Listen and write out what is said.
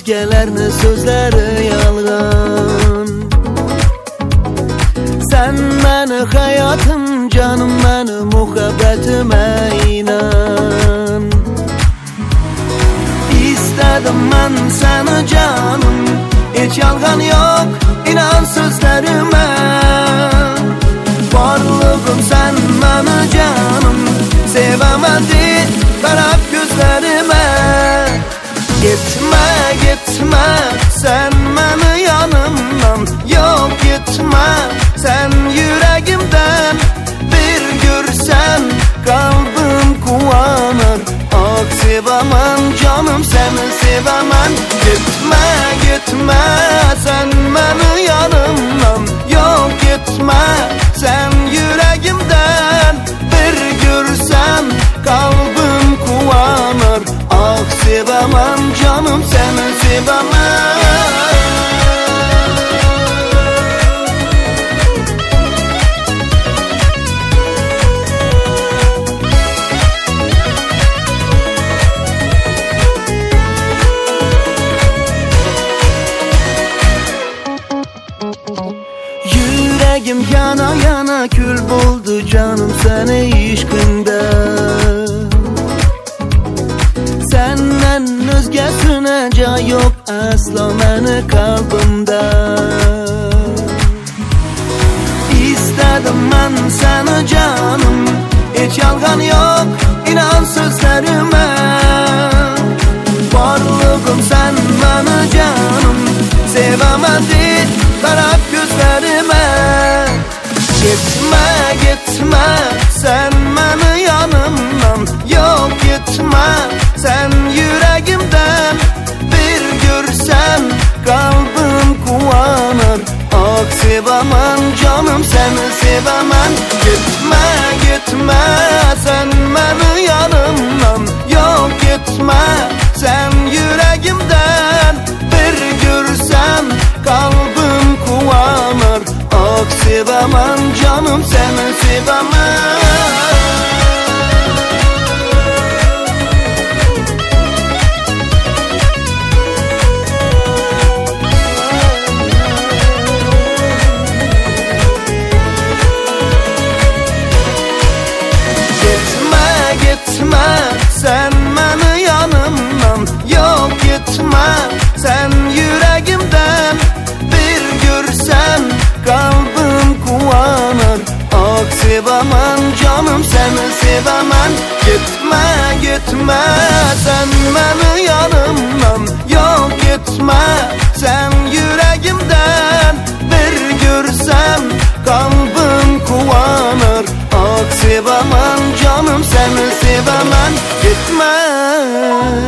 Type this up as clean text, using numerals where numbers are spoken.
özgelerni sözleri yalgan. Sen meni hayatım, canım meni muhabbetime inan. İstedim ben seni canım, hiç yalgan yok inan sözlerime. Varlığım sen beni canım, sevemedi karab gözlerime. Gitme gitme sen beni yanımdan, yok gitme sen yüreğimden. Bir görsen kalbim kuanır, ah sevemem canım seni sevemem. Gitme gitme sen beni yanımdan, yok gitme sen yüreğimden. Bir görsen kalbim kuanır, ah sevemem canım seni sevemem. Yüreğim yana yana kül buldu canım seni işkinde. Senden özgesine cay yok asla meni kalbimde. İstedim ben seni canım, hiç yalgan yok inan sözlerime. Varlığım sen beni canım, sevemedi karab gözlerime. Gitme gitme sen beni yanımdan, yok gitme sen yüreğimden. Bir görsen kalbim kuanır, ah sevemem canım seni sevemem. Gitme gitme sen beni yanımdan, yok gitme sen yüreğimden. Bir görsen kalbim kuanır, ah sevemem canım seni sevemem. Gitme gitme sen beni yanımdan, yok gitme sen yüreğimden. Bir görsen kalbim kuanır, ah sevemem canım seni sevemem. Gitme gitme sen beni yanımdan, yok gitme sen yüreğimden. Bir görsen kalbim kuanır, ah sevemem canım seni sevemem. Gitme.